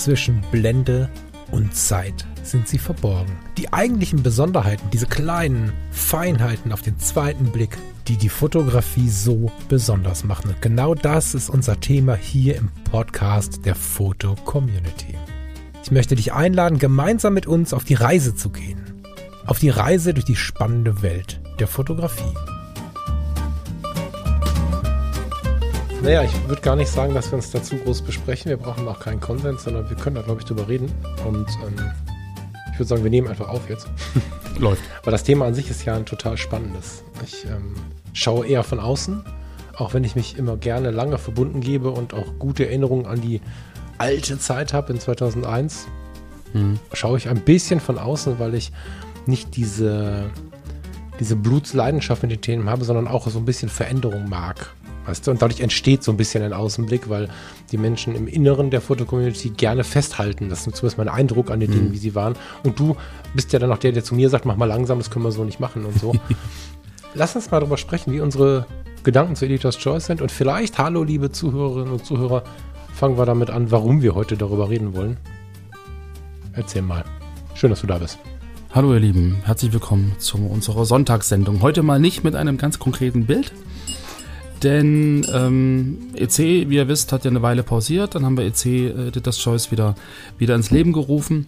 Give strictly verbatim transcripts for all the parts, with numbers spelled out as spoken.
zwischen Blende und Zeit sind sie verborgen. Die eigentlichen Besonderheiten, diese kleinen Feinheiten auf den zweiten Blick, die die Fotografie so besonders machen. Und genau das ist unser Thema hier im Podcast der Foto Community. Ich möchte dich einladen, gemeinsam mit uns auf die Reise zu gehen. Auf die Reise durch die spannende Welt der Fotografie. Naja, ich würde gar nicht sagen, dass wir uns dazu groß besprechen. Wir brauchen auch keinen Konsens, sondern wir können da, glaube ich, drüber reden. Und ähm, ich würde sagen, wir nehmen einfach auf jetzt. Läuft. Weil das Thema an sich ist ja ein total spannendes. Ich ähm, schaue eher von außen, auch wenn ich mich immer gerne lange verbunden gebe und auch gute Erinnerungen an die alte Zeit habe in zweitausendeins. Hm. Schaue ich ein bisschen von außen, weil ich nicht diese, diese Blutsleidenschaft mit den Themen habe, sondern auch so ein bisschen Veränderung mag. Weißt du? Und dadurch entsteht so ein bisschen ein Außenblick, weil die Menschen im Inneren der Foto-Community gerne festhalten. Das ist zumindest mein Eindruck an den Dingen, wie sie waren. Und du bist ja dann auch der, der zu mir sagt, mach mal langsam, das können wir so nicht machen und so. Lass uns mal darüber sprechen, wie unsere Gedanken zu Editor's Choice sind. Und vielleicht, hallo liebe Zuhörerinnen und Zuhörer, fangen wir damit an, warum wir heute darüber reden wollen. Erzähl mal. Schön, dass du da bist. Hallo ihr Lieben, herzlich willkommen zu unserer Sonntagssendung. Heute mal nicht mit einem ganz konkreten Bild. Denn ähm, E C, wie ihr wisst, hat ja eine Weile pausiert. Dann haben wir E C, äh, Editor's Choice, wieder, wieder ins Leben gerufen.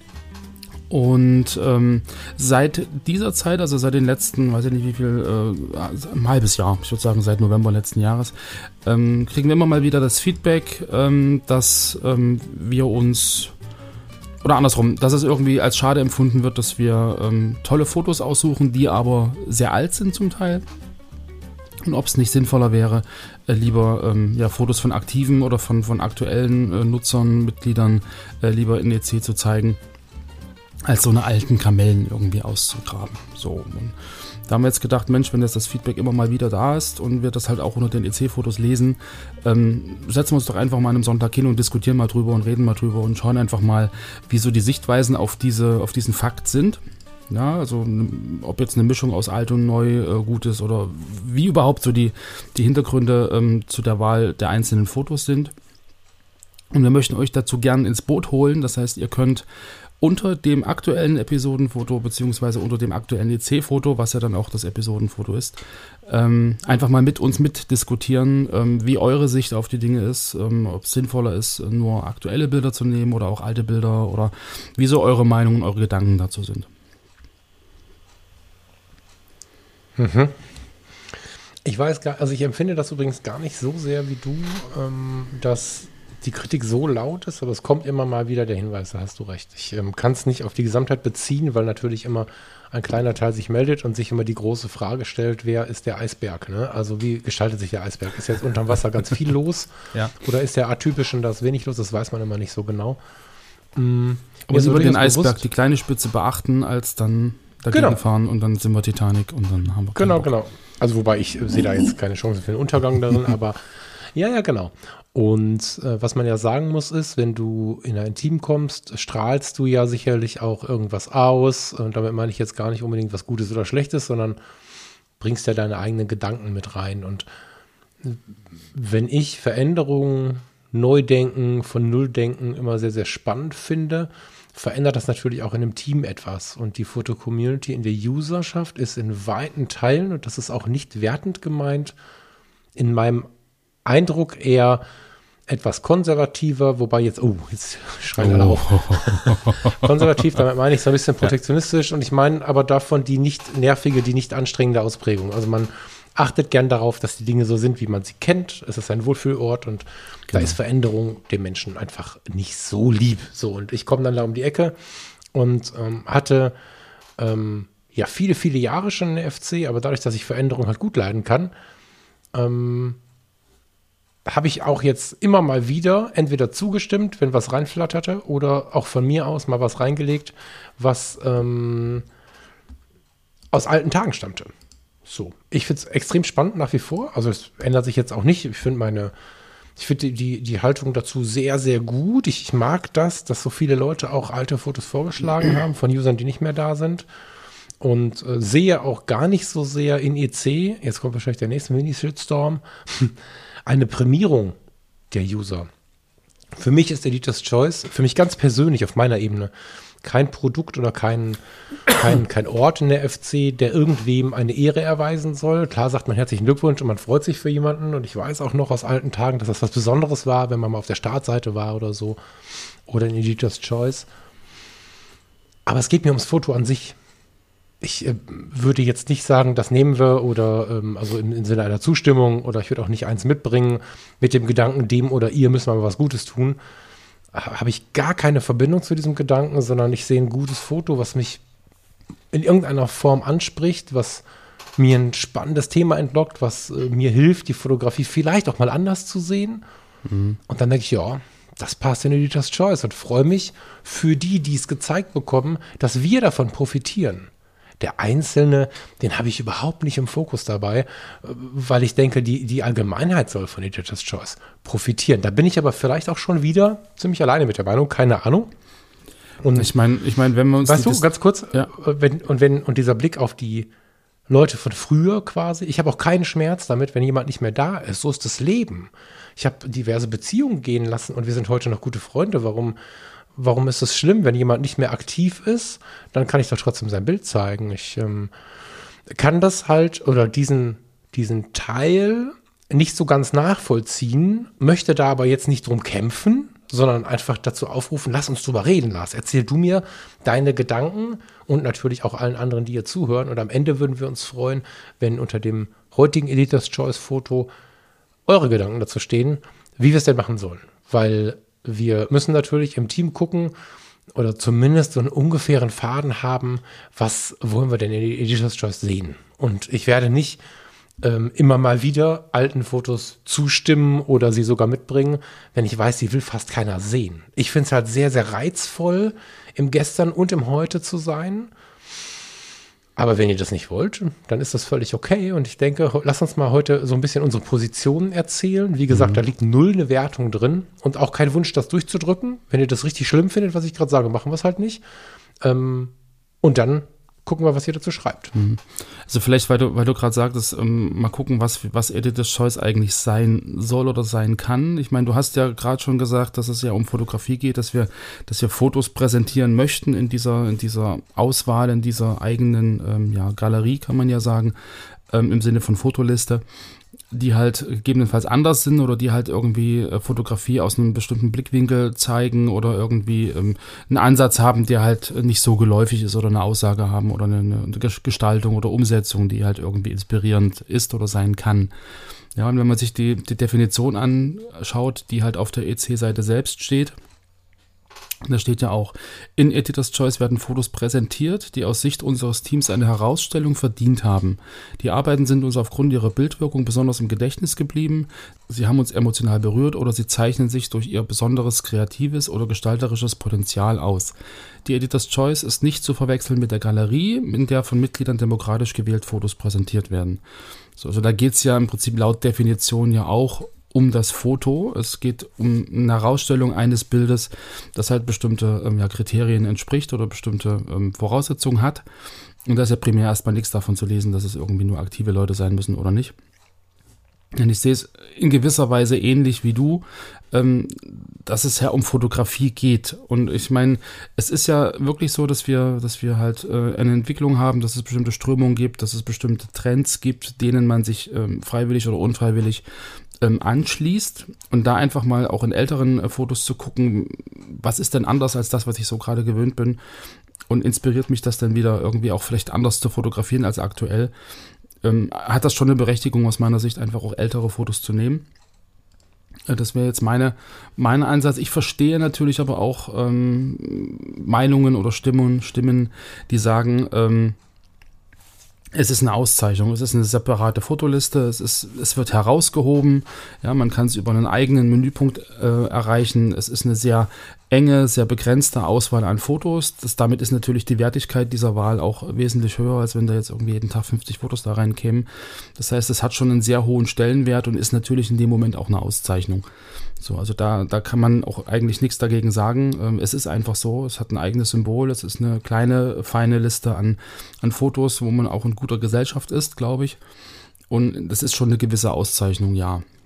Und ähm, seit dieser Zeit, also seit den letzten, weiß ich nicht wie viel, äh, ein halbes Jahr, ich würde sagen seit November letzten Jahres, ähm, kriegen wir immer mal wieder das Feedback, ähm, dass ähm, wir uns, oder andersrum, dass es irgendwie als schade empfunden wird, dass wir ähm, tolle Fotos aussuchen, die aber sehr alt sind zum Teil. Und ob es nicht sinnvoller wäre, äh, lieber ähm, ja, Fotos von aktiven oder von, von aktuellen äh, Nutzern, Mitgliedern äh, lieber in E C zu zeigen, als so eine alten Kamellen irgendwie auszugraben. So, und da haben wir jetzt gedacht, Mensch, wenn jetzt das Feedback immer mal wieder da ist und wir das halt auch unter den E C-Fotos lesen, ähm, setzen wir uns doch einfach mal an einem Sonntag hin und diskutieren mal drüber und reden mal drüber und schauen einfach mal, wie so die Sichtweisen auf, diese, auf diesen Fakt sind. Ja, also ob jetzt eine Mischung aus alt und neu äh, gut ist oder wie überhaupt so die, die Hintergründe ähm, zu der Wahl der einzelnen Fotos sind. Und wir möchten euch dazu gern ins Boot holen. Das heißt, ihr könnt unter dem aktuellen Episodenfoto beziehungsweise unter dem aktuellen E C-Foto, was ja dann auch das Episodenfoto ist, ähm, einfach mal mit uns mitdiskutieren, ähm, wie eure Sicht auf die Dinge ist, ähm, ob es sinnvoller ist, nur aktuelle Bilder zu nehmen oder auch alte Bilder oder wie so eure Meinungen, eure Gedanken dazu sind. Mhm. Ich weiß gar, also ich empfinde das übrigens gar nicht so sehr wie du, ähm, dass die Kritik so laut ist, aber es kommt immer mal wieder der Hinweis, da hast du recht. Ich ähm, kann es nicht auf die Gesamtheit beziehen, weil natürlich immer ein kleiner Teil sich meldet und sich immer die große Frage stellt, wer ist der Eisberg? Ne? Also wie gestaltet sich der Eisberg? Ist jetzt unterm Wasser ganz viel los? Ja. Oder ist der atypisch und da ist wenig los? Das weiß man immer nicht so genau. Mhm. Aber lieber den Eisberg, bewusst, die kleine Spitze beachten, als dann dagegen genau. fahren und dann sind wir Titanic und dann haben wir Genau, Bock. genau. Also wobei ich äh, sehe da jetzt keine Chance für den Untergang darin, aber ja, ja, genau. Und äh, was man ja sagen muss ist, wenn du in ein Team kommst, strahlst du ja sicherlich auch irgendwas aus. Und damit meine ich jetzt gar nicht unbedingt was Gutes oder Schlechtes, sondern bringst ja deine eigenen Gedanken mit rein. Und wenn ich Veränderungen, Neudenken, von Nulldenken immer sehr, sehr spannend finde, verändert das natürlich auch in einem Team etwas. Und die Foto-Community in der Userschaft ist in weiten Teilen, und das ist auch nicht wertend gemeint, in meinem Eindruck eher etwas konservativer, wobei jetzt, oh, jetzt schreien alle auf. Konservativ, damit meine ich so ein bisschen protektionistisch und ich meine aber davon die nicht nervige, die nicht anstrengende Ausprägung. Also man achtet gern darauf, dass die Dinge so sind, wie man sie kennt. Es ist ein Wohlfühlort und genau. Da ist Veränderung dem Menschen einfach nicht so lieb. So, und ich komme dann da um die Ecke und ähm, hatte ähm, ja viele, viele Jahre schon in der F C, aber dadurch, dass ich Veränderung halt gut leiden kann, ähm, habe ich auch jetzt immer mal wieder entweder zugestimmt, wenn was reinflatterte, oder auch von mir aus mal was reingelegt, was ähm, aus alten Tagen stammte. So, ich finde es extrem spannend nach wie vor. Also es ändert sich jetzt auch nicht. Ich finde meine, ich finde die, die, die Haltung dazu sehr, sehr gut. Ich, ich mag das, dass so viele Leute auch alte Fotos vorgeschlagen haben von Usern, die nicht mehr da sind. Und äh, sehe auch gar nicht so sehr in E C, jetzt kommt wahrscheinlich der nächste Mini-Shitstorm, eine Prämierung der User. Für mich ist Editor's Choice, für mich ganz persönlich auf meiner Ebene, kein Produkt oder kein, kein, kein Ort in der F C, der irgendwem eine Ehre erweisen soll. Klar sagt man herzlichen Glückwunsch und man freut sich für jemanden. Und ich weiß auch noch aus alten Tagen, dass das was Besonderes war, wenn man mal auf der Startseite war oder so. Oder in Editor's Choice. Aber es geht mir ums Foto an sich. Ich äh, würde jetzt nicht sagen, das nehmen wir oder ähm, also im, im Sinne einer Zustimmung oder ich würde auch nicht eins mitbringen mit dem Gedanken, dem oder ihr müssen wir mal was Gutes tun. Habe ich gar keine Verbindung zu diesem Gedanken, sondern ich sehe ein gutes Foto, was mich in irgendeiner Form anspricht, was mir ein spannendes Thema entlockt, was äh, mir hilft, die Fotografie vielleicht auch mal anders zu sehen. Mhm. Und dann denke ich, ja, das passt in Editor's Choice und freue mich für die, die es gezeigt bekommen, dass wir davon profitieren. Der Einzelne, den habe ich überhaupt nicht im Fokus dabei, weil ich denke, die, die Allgemeinheit soll von Editor's Choice profitieren. Da bin ich aber vielleicht auch schon wieder ziemlich alleine mit der Meinung, keine Ahnung. Und ich meine, ich mein, wenn wir uns... Weißt du, ganz kurz, ja. wenn, und, wenn, und dieser Blick auf die Leute von früher quasi, ich habe auch keinen Schmerz damit, wenn jemand nicht mehr da ist. So ist das Leben. Ich habe diverse Beziehungen gehen lassen und wir sind heute noch gute Freunde. Warum... Warum ist es schlimm, wenn jemand nicht mehr aktiv ist? Dann kann ich doch trotzdem sein Bild zeigen. Ich ähm, kann das halt oder diesen, diesen Teil nicht so ganz nachvollziehen, möchte da aber jetzt nicht drum kämpfen, sondern einfach dazu aufrufen, lass uns drüber reden, Lars. Erzähl du mir deine Gedanken und natürlich auch allen anderen, die hier zuhören. Und am Ende würden wir uns freuen, wenn unter dem heutigen Editor's Choice Foto eure Gedanken dazu stehen, wie wir es denn machen sollen. Weil wir müssen natürlich im Team gucken oder zumindest so einen ungefähren Faden haben, was wollen wir denn in Editor's Choice sehen. Und ich werde nicht ähm, immer mal wieder alten Fotos zustimmen oder sie sogar mitbringen, wenn ich weiß, sie will fast keiner sehen. Ich finde es halt sehr, sehr reizvoll, im Gestern und im Heute zu sein. Aber wenn ihr das nicht wollt, dann ist das völlig okay. Und ich denke, lass uns mal heute so ein bisschen unsere Positionen erzählen. Wie gesagt, mhm. da liegt null eine Wertung drin und auch kein Wunsch, das durchzudrücken. Wenn ihr das richtig schlimm findet, was ich gerade sage, machen wir es halt nicht. Ähm, und dann gucken wir, was ihr dazu schreibt. Mhm. Also vielleicht, weil du, weil du gerade sagtest, ähm, mal gucken, was, was Editor's Choice eigentlich sein soll oder sein kann. Ich meine, du hast ja gerade schon gesagt, dass es ja um Fotografie geht, dass wir, dass wir Fotos präsentieren möchten in dieser, in dieser Auswahl, in dieser eigenen ähm, ja, Galerie, kann man ja sagen, ähm, im Sinne von Fotoliste, die halt gegebenenfalls anders sind oder die halt irgendwie äh, Fotografie aus einem bestimmten Blickwinkel zeigen oder irgendwie ähm, einen Ansatz haben, der halt nicht so geläufig ist oder eine Aussage haben oder eine, eine Gestaltung oder Umsetzung, die halt irgendwie inspirierend ist oder sein kann. Ja, und wenn man sich die, die Definition anschaut, die halt auf der E C-Seite selbst steht, da steht ja auch, in Editor's Choice werden Fotos präsentiert, die aus Sicht unseres Teams eine Herausstellung verdient haben. Die Arbeiten sind uns aufgrund ihrer Bildwirkung besonders im Gedächtnis geblieben, sie haben uns emotional berührt oder sie zeichnen sich durch ihr besonderes kreatives oder gestalterisches Potenzial aus. Die Editor's Choice ist nicht zu verwechseln mit der Galerie, in der von Mitgliedern demokratisch gewählt Fotos präsentiert werden. So, also da geht es ja im Prinzip laut Definition ja auch um das Foto. Es geht um eine Herausstellung eines Bildes, das halt bestimmte ähm, ja, Kriterien entspricht oder bestimmte ähm, Voraussetzungen hat. Und da ist ja primär erstmal nichts davon zu lesen, dass es irgendwie nur aktive Leute sein müssen oder nicht. Und ich sehe es in gewisser Weise ähnlich wie du, ähm, dass es ja um Fotografie geht. Und ich meine, es ist ja wirklich so, dass wir, dass wir halt äh, eine Entwicklung haben, dass es bestimmte Strömungen gibt, dass es bestimmte Trends gibt, denen man sich ähm, freiwillig oder unfreiwillig ähm, anschließt. Und da einfach mal auch in älteren äh, Fotos zu gucken, was ist denn anders als das, was ich so gerade gewöhnt bin? Und inspiriert mich das dann wieder irgendwie auch vielleicht anders zu fotografieren als aktuell? Ähm, hat das schon eine Berechtigung aus meiner Sicht, einfach auch ältere Fotos zu nehmen. Äh, das wäre jetzt meine, mein Ansatz. Ich verstehe natürlich aber auch ähm, Meinungen oder Stimmen, Stimmen, die sagen, ähm, es ist eine Auszeichnung, es ist eine separate Fotoliste, es ist, es wird herausgehoben, ja, man kann es über einen eigenen Menüpunkt äh, erreichen, es ist eine sehr enge, sehr begrenzte Auswahl an Fotos. Das, damit ist natürlich die Wertigkeit dieser Wahl auch wesentlich höher, als wenn da jetzt irgendwie jeden Tag fünfzig Fotos da reinkämen. Das heißt, es hat schon einen sehr hohen Stellenwert und ist natürlich in dem Moment auch eine Auszeichnung. So, also da, da kann man auch eigentlich nichts dagegen sagen. Ähm, es ist einfach so, es hat ein eigenes Symbol, es ist eine kleine, feine Liste an, an Fotos, wo man auch in guter Gesellschaft ist, glaube ich. Und das ist schon eine gewisse Auszeichnung, ja.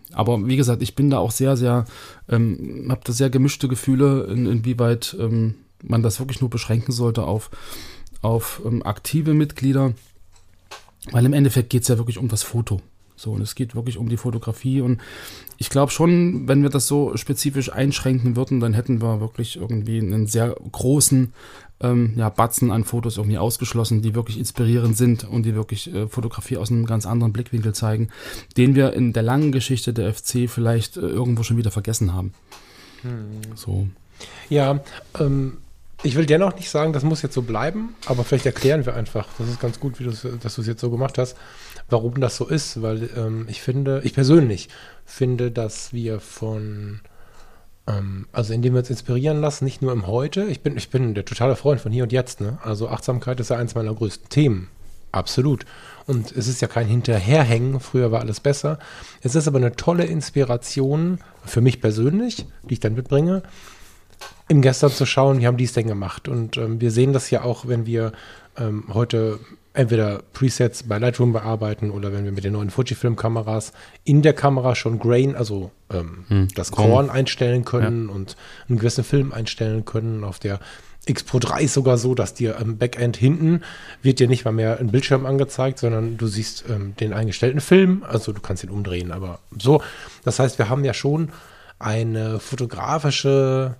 Aber wie gesagt, ich bin da auch sehr, sehr, ähm, habe da sehr gemischte Gefühle, in, inwieweit ähm, man das wirklich nur beschränken sollte auf, auf ähm, aktive Mitglieder. Weil im Endeffekt geht es ja wirklich um das Foto. So, und es geht wirklich um die Fotografie. Und ich glaube schon, wenn wir das so spezifisch einschränken würden, dann hätten wir wirklich irgendwie einen sehr großen ähm, ja, Batzen an Fotos irgendwie ausgeschlossen, die wirklich inspirierend sind und die wirklich äh, Fotografie aus einem ganz anderen Blickwinkel zeigen, den wir in der langen Geschichte der F C vielleicht äh, irgendwo schon wieder vergessen haben. Hm. So. Ja, ähm, ich will dennoch nicht sagen, das muss jetzt so bleiben, aber vielleicht erklären wir einfach, das ist ganz gut, wie du's, dass du es jetzt so gemacht hast, warum das so ist, weil ähm, ich finde, ich persönlich finde, dass wir von, ähm, also indem wir uns inspirieren lassen, nicht nur im Heute, ich bin, ich bin der totale Freund von hier und jetzt, ne? Also Achtsamkeit ist ja eins meiner größten Themen, absolut. Und es ist ja kein Hinterherhängen, früher war alles besser. Es ist aber eine tolle Inspiration für mich persönlich, die ich dann mitbringe, im Gestern zu schauen, wie haben die es denn gemacht. Und ähm, wir sehen das ja auch, wenn wir ähm, heute entweder Presets bei Lightroom bearbeiten oder wenn wir mit den neuen Fujifilm-Kameras in der Kamera schon Grain, also ähm, hm. das Korn einstellen können ja. und einen gewissen Film einstellen können. Auf der X Pro drei ist sogar so, dass dir am Backend hinten wird dir nicht mal mehr ein Bildschirm angezeigt, sondern du siehst ähm, den eingestellten Film, also du kannst ihn umdrehen, aber so. Das heißt, wir haben ja schon eine fotografische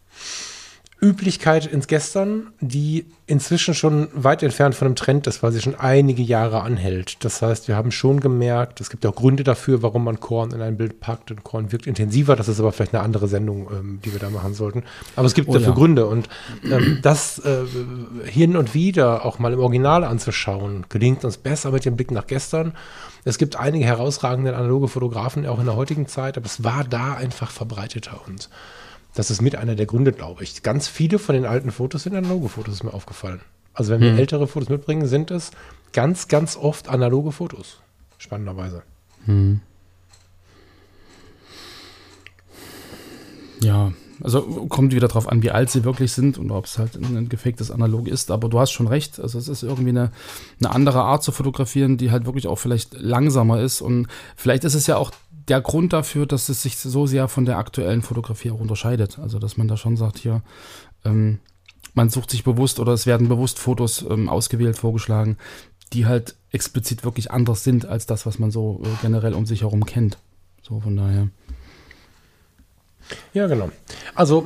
Üblichkeit ins Gestern, die inzwischen schon weit entfernt von einem Trend ist, weil sie schon einige Jahre anhält. Das heißt, wir haben schon gemerkt, es gibt ja auch Gründe dafür, warum man Korn in ein Bild packt und Korn wirkt intensiver. Das ist aber vielleicht eine andere Sendung, ähm, die wir da machen sollten. Aber es gibt oh, dafür ja. Gründe und ähm, das äh, hin und wieder auch mal im Original anzuschauen, gelingt uns besser mit dem Blick nach gestern. Es gibt einige herausragende analoge Fotografen, auch in der heutigen Zeit, aber es war da einfach verbreiteter und das ist mit einer der Gründe, glaube ich. Ganz viele von den alten Fotos sind analoge Fotos, ist mir aufgefallen. Also wenn wir hm. ältere Fotos mitbringen, sind es ganz, ganz oft analoge Fotos. Spannenderweise. Hm. Ja, also kommt wieder drauf an, wie alt sie wirklich sind und ob es halt ein gefaktes Analog ist. Aber du hast schon recht. Also es ist irgendwie eine, eine andere Art zu fotografieren, die halt wirklich auch vielleicht langsamer ist. Und vielleicht ist es ja auch der Grund dafür, dass es sich so sehr von der aktuellen Fotografie auch unterscheidet. Also, dass man da schon sagt, hier, ähm, man sucht sich bewusst oder es werden bewusst Fotos ähm, ausgewählt, vorgeschlagen, die halt explizit wirklich anders sind als das, was man so äh, generell um sich herum kennt. So, von daher. Ja, genau. Also,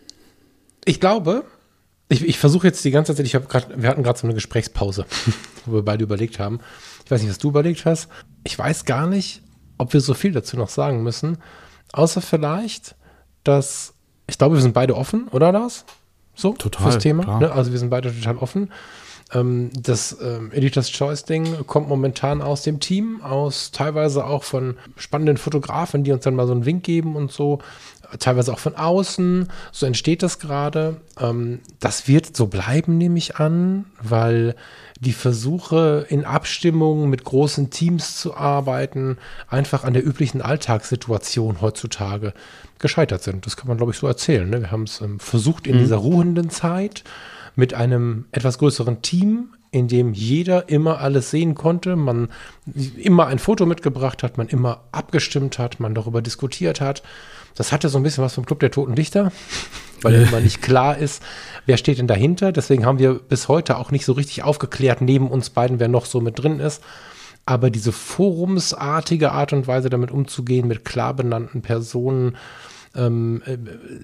ich glaube, ich, ich versuche jetzt die ganze Zeit, ich habe gerade, wir hatten gerade so eine Gesprächspause, wo wir beide überlegt haben. Ich weiß nicht, was du überlegt hast. Ich weiß gar nicht, ob wir so viel dazu noch sagen müssen, außer vielleicht, dass, ich glaube, wir sind beide offen, oder Lars? So, total, fürs Thema. Ne? Also wir sind beide total offen. Ähm, das ähm, Editor's Choice-Ding kommt momentan aus dem Team, aus teilweise auch von spannenden Fotografen, die uns dann mal so einen Wink geben und so, teilweise auch von außen. So entsteht das gerade. Ähm, das wird so bleiben, nehme ich an, weil die Versuche in Abstimmung mit großen Teams zu arbeiten, einfach an der üblichen Alltagssituation heutzutage gescheitert sind. Das kann man, glaube ich, so erzählen. Ne? Wir haben es ähm, versucht in mhm. dieser ruhenden Zeit mit einem etwas größeren Team, in dem jeder immer alles sehen konnte, man immer ein Foto mitgebracht hat, man immer abgestimmt hat, man darüber diskutiert hat. Das hatte so ein bisschen was vom Club der Toten Dichter, weil immer nicht klar ist, wer steht denn dahinter. Deswegen haben wir bis heute auch nicht so richtig aufgeklärt, neben uns beiden, wer noch so mit drin ist. Aber diese forumsartige Art und Weise, damit umzugehen, mit klar benannten Personen, ähm, äh,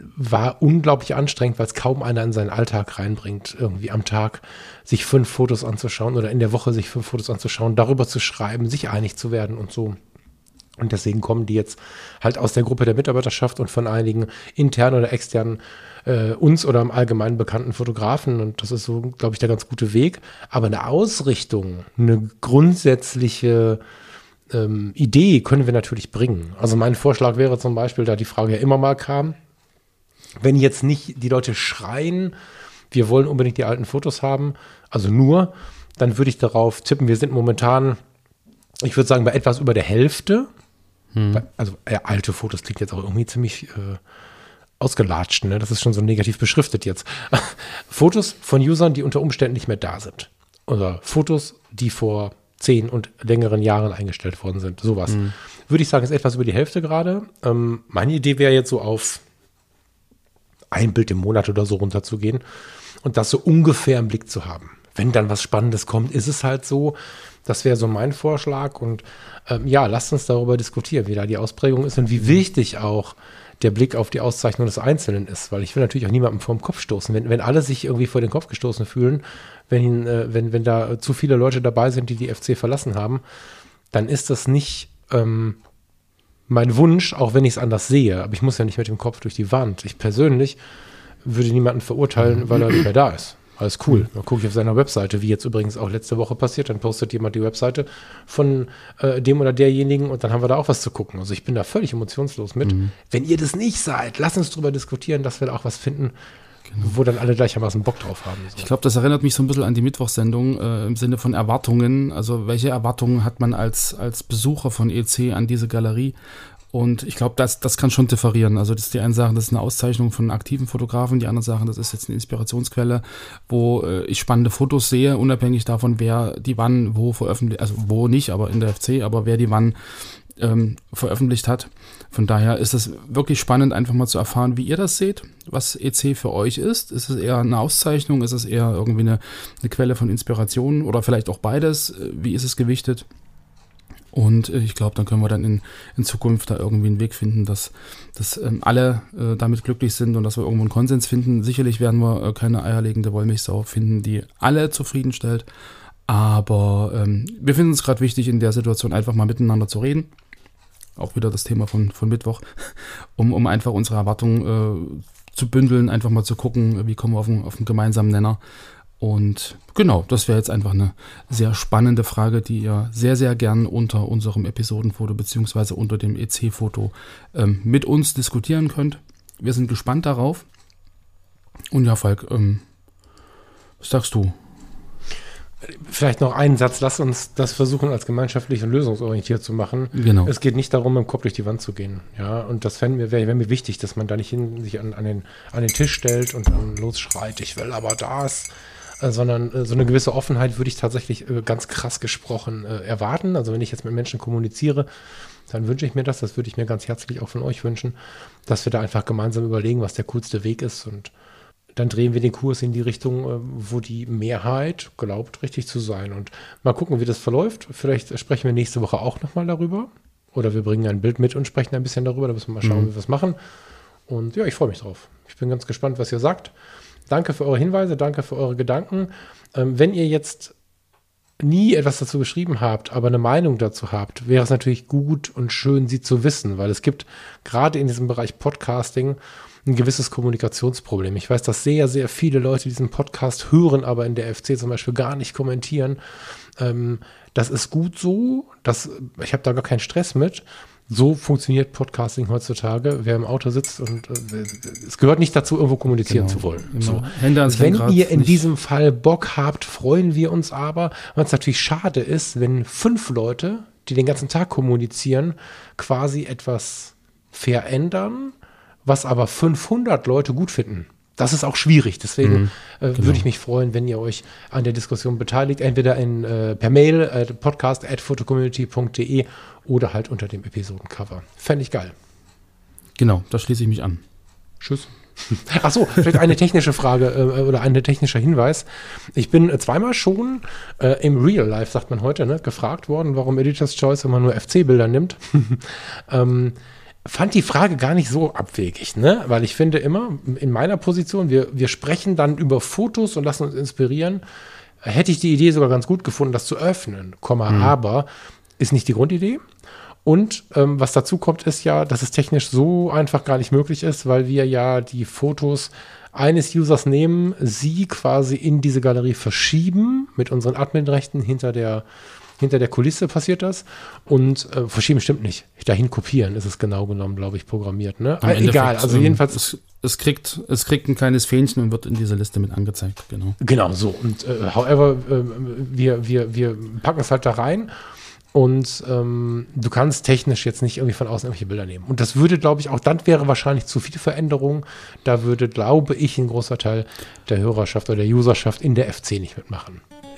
war unglaublich anstrengend, weil es kaum einer in seinen Alltag reinbringt, irgendwie am Tag sich fünf Fotos anzuschauen oder in der Woche sich fünf Fotos anzuschauen, darüber zu schreiben, sich einig zu werden und so. Und deswegen kommen die jetzt halt aus der Gruppe der Mitarbeiterschaft und von einigen internen oder externen äh, uns oder im Allgemeinen bekannten Fotografen. Und das ist so, glaube ich, der ganz gute Weg. Aber eine Ausrichtung, eine grundsätzliche ähm, Idee können wir natürlich bringen. Also mein Vorschlag wäre zum Beispiel, da die Frage ja immer mal kam, wenn jetzt nicht die Leute schreien, wir wollen unbedingt die alten Fotos haben, also nur, dann würde ich darauf tippen, wir sind momentan, ich würde sagen, bei etwas über der Hälfte. Hm. Also äh, alte Fotos klingt jetzt auch irgendwie ziemlich äh, ausgelatscht, ne? Das ist schon so negativ beschriftet jetzt. Fotos von Usern, die unter Umständen nicht mehr da sind. Oder Fotos, die vor zehn und längeren Jahren eingestellt worden sind. Sowas. Hm. würde ich sagen, ist etwas über die Hälfte gerade. Ähm, meine Idee wäre jetzt so auf ein Bild im Monat oder so runterzugehen und das so ungefähr im Blick zu haben. Wenn dann was Spannendes kommt, ist es halt so. Das wäre so mein Vorschlag. Und ähm, ja, lasst uns darüber diskutieren, wie da die Ausprägung ist und wie wichtig auch der Blick auf die Auszeichnung des Einzelnen ist. Weil ich will natürlich auch niemandem vor den Kopf stoßen. Wenn, wenn alle sich irgendwie vor den Kopf gestoßen fühlen, wenn, äh, wenn, wenn da zu viele Leute dabei sind, die die F C verlassen haben, dann ist das nicht ähm, mein Wunsch, auch wenn ich es anders sehe. Aber ich muss ja nicht mit dem Kopf durch die Wand. Ich persönlich würde niemanden verurteilen, weil er nicht mehr da ist. Alles cool. Dann gucke ich auf seiner Webseite, wie jetzt übrigens auch letzte Woche passiert. Dann postet jemand die Webseite von äh, dem oder derjenigen und dann haben wir da auch was zu gucken. Also ich bin da völlig emotionslos mit. Mhm. Wenn ihr das nicht seid, lasst uns drüber diskutieren, dass wir da auch was finden, genau, wo dann alle gleichermaßen Bock drauf haben. So. Ich glaube, das erinnert mich so ein bisschen an die Mittwochssendung äh, im Sinne von Erwartungen. Also welche Erwartungen hat man als, als Besucher von E C an diese Galerie? Und ich glaube, das, das kann schon differieren. Also das ist die einen sagen, das ist eine Auszeichnung von aktiven Fotografen, die anderen sagen, das ist jetzt eine Inspirationsquelle, wo äh, ich spannende Fotos sehe, unabhängig davon, wer die wann, wo veröffentlicht, also wo nicht, aber in der F C, aber wer die wann ähm, veröffentlicht hat. Von daher ist es wirklich spannend, einfach mal zu erfahren, wie ihr das seht, was E C für euch ist. Ist es eher eine Auszeichnung, ist es eher irgendwie eine, eine Quelle von Inspiration oder vielleicht auch beides? Wie ist es gewichtet? Und ich glaube, dann können wir dann in, in Zukunft da irgendwie einen Weg finden, dass, dass ähm, alle äh, damit glücklich sind und dass wir irgendwo einen Konsens finden. Sicherlich werden wir äh, keine eierlegende Wollmilchsau finden, die alle zufriedenstellt. Aber ähm, wir finden es gerade wichtig, in der Situation einfach mal miteinander zu reden. Auch wieder das Thema von, von Mittwoch, um, um einfach unsere Erwartungen äh, zu bündeln, einfach mal zu gucken, wie kommen wir auf einen, auf einen gemeinsamen Nenner. Und genau, das wäre jetzt einfach eine sehr spannende Frage, die ihr sehr, sehr gern unter unserem Episodenfoto beziehungsweise unter dem E C-Foto ähm, mit uns diskutieren könnt. Wir sind gespannt darauf. Und ja, Falk, ähm, was sagst du? Vielleicht noch einen Satz, lass uns das versuchen, als gemeinschaftlich und lösungsorientiert zu machen. Genau. Es geht nicht darum, mit dem Kopf durch die Wand zu gehen. Ja, und das wäre mir, wär mir wichtig, dass man da nicht hin, sich an, an, den, an den Tisch stellt und dann losschreit, ich will aber das. Sondern so eine gewisse Offenheit würde ich tatsächlich ganz krass gesprochen erwarten. Also wenn ich jetzt mit Menschen kommuniziere, dann wünsche ich mir das, das würde ich mir ganz herzlich auch von euch wünschen, dass wir da einfach gemeinsam überlegen, was der coolste Weg ist und dann drehen wir den Kurs in die Richtung, wo die Mehrheit glaubt, richtig zu sein. Und mal gucken, wie das verläuft. Vielleicht sprechen wir nächste Woche auch nochmal darüber. Oder wir bringen ein Bild mit und sprechen ein bisschen darüber. Da müssen wir mal schauen, mhm. wie wir es machen. Und ja, ich freue mich drauf. Ich bin ganz gespannt, was ihr sagt. Danke für eure Hinweise, danke für eure Gedanken. Ähm, wenn ihr jetzt nie etwas dazu geschrieben habt, aber eine Meinung dazu habt, wäre es natürlich gut und schön, sie zu wissen, weil es gibt gerade in diesem Bereich Podcasting ein gewisses Kommunikationsproblem. Ich weiß, dass sehr, sehr viele Leute diesen Podcast hören, aber in der F C zum Beispiel gar nicht kommentieren. Ähm, das ist gut so, das, ich habe da gar keinen Stress mit. So funktioniert Podcasting heutzutage. Wer im Auto sitzt und äh, es gehört nicht dazu, irgendwo kommunizieren genau. zu wollen. So. Hände ans Wenn Lenkrad ihr in nicht. diesem Fall Bock habt, freuen wir uns aber. Was natürlich schade ist, wenn fünf Leute, die den ganzen Tag kommunizieren, quasi etwas verändern, was aber fünfhundert Leute gut finden. Das ist auch schwierig. Deswegen mhm, äh, genau. würde ich mich freuen, wenn ihr euch an der Diskussion beteiligt. Entweder in, äh, per Mail, äh, podcast at photocommunity punkt de oder halt unter dem Episodencover. Fände ich geil. Genau, da schließe ich mich an. Tschüss. Achso, vielleicht eine technische Frage äh, oder ein technischer Hinweis. Ich bin äh, zweimal schon äh, im Real Life, sagt man heute, ne, gefragt worden, warum Editor's Choice immer nur F C-Bilder nimmt. ähm, fand die Frage gar nicht so abwegig, ne? Weil ich finde immer, in meiner Position, wir, wir sprechen dann über Fotos und lassen uns inspirieren. Hätte ich die Idee sogar ganz gut gefunden, das zu öffnen, Komma, mhm. aber ist nicht die Grundidee. Und ähm, was dazu kommt, ist ja, dass es technisch so einfach gar nicht möglich ist, weil wir ja die Fotos eines Users nehmen, sie quasi in diese Galerie verschieben, mit unseren Adminrechten hinter der Hinter der Kulisse passiert das und äh, verschieben stimmt nicht. Dahin kopieren ist es genau genommen, glaube ich, programmiert. Ne? Im Egal, also ähm, jedenfalls. Es, es, kriegt, es kriegt ein kleines Fähnchen und wird in dieser Liste mit angezeigt, genau. Genau, so. Und äh, however, äh, wir, wir, wir packen es halt da rein und ähm, du kannst technisch jetzt nicht irgendwie von außen irgendwelche Bilder nehmen. Und das würde, glaube ich, auch dann wäre wahrscheinlich zu viel Veränderung. Da würde, glaube ich, ein großer Teil der Hörerschaft oder der Userschaft in der F C nicht mitmachen.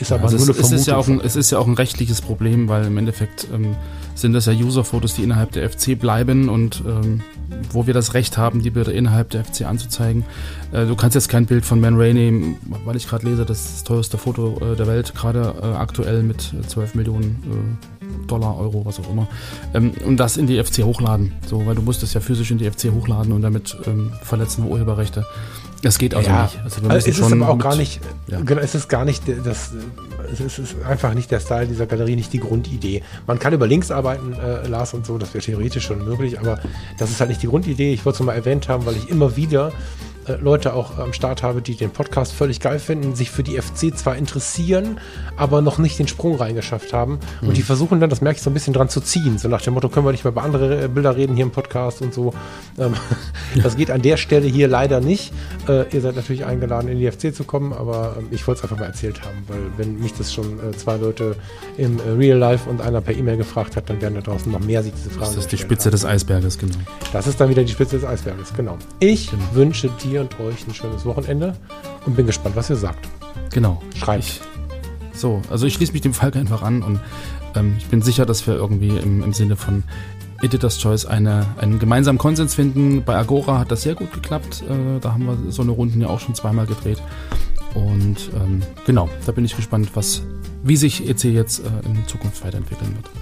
ist aber also nur es, eine Vermutung. Es ist, ja auch ein, es ist ja auch ein rechtliches Problem, weil im Endeffekt ähm, sind das ja User-Fotos, die innerhalb der F C bleiben und ähm, wo wir das Recht haben, die Bilder innerhalb der F C anzuzeigen. Äh, du kannst jetzt kein Bild von Man Ray nehmen, weil ich gerade lese, das ist das teuerste Foto äh, der Welt, gerade äh, aktuell mit zwölf Millionen äh, Dollar, Euro, was auch immer, ähm, und das in die F C hochladen. So, weil du musst es ja physisch in die F C hochladen und damit ähm, verletzen wir Urheberrechte. Das geht also ja, nicht. Also wir also es ist schon aber auch mit, gar nicht, ja. genau, es ist gar nicht das, es ist einfach nicht der Style dieser Galerie, nicht die Grundidee. Man kann über Links arbeiten, äh, Lars und so, das wäre theoretisch schon möglich, aber das ist halt nicht die Grundidee. Ich wollte es mal erwähnt haben, weil ich immer wieder äh, Leute auch am Start habe, die den Podcast völlig geil finden, sich für die F C zwar interessieren, aber noch nicht den Sprung reingeschafft haben. Mhm. Und die versuchen dann, das merke ich so ein bisschen dran zu ziehen. So nach dem Motto, können wir nicht mehr über andere Bilder reden hier im Podcast und so. Ähm, ja. Das geht an der Stelle hier leider nicht. Äh, ihr seid natürlich eingeladen, in die F C zu kommen, aber ähm, ich wollte es einfach mal erzählt haben, weil wenn mich das schon äh, zwei Leute im äh, Real Life und einer per E-Mail gefragt hat, dann werden da draußen noch mehr sich diese Fragen. Das ist die Spitze haben. des Eisberges, genau. Das ist dann wieder die Spitze des Eisberges, genau. Ich genau. wünsche dir und euch ein schönes Wochenende und bin gespannt, was ihr sagt. Genau. Schreibt. Ich, so, also ich schließe mich dem Falk einfach an und ähm, ich bin sicher, dass wir irgendwie im, im Sinne von Editor's Choice eine, einen gemeinsamen Konsens finden. Bei Agora hat das sehr gut geklappt. Äh, da haben wir so eine Runden ja auch schon zweimal gedreht. Und ähm, genau, da bin ich gespannt, was, wie sich E C jetzt äh, in Zukunft weiterentwickeln wird.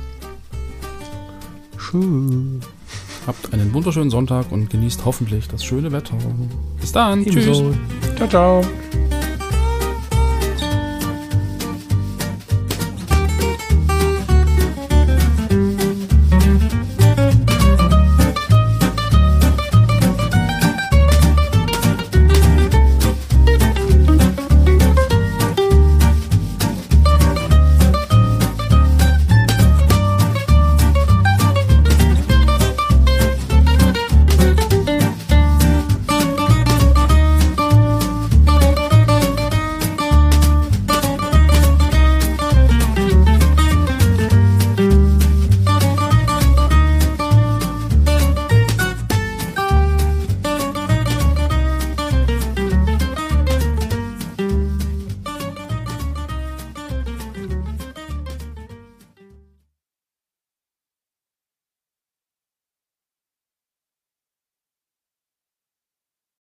Schön. Habt einen wunderschönen Sonntag und genießt hoffentlich das schöne Wetter. Bis dann. Ebenso. Tschüss. Ciao, ciao.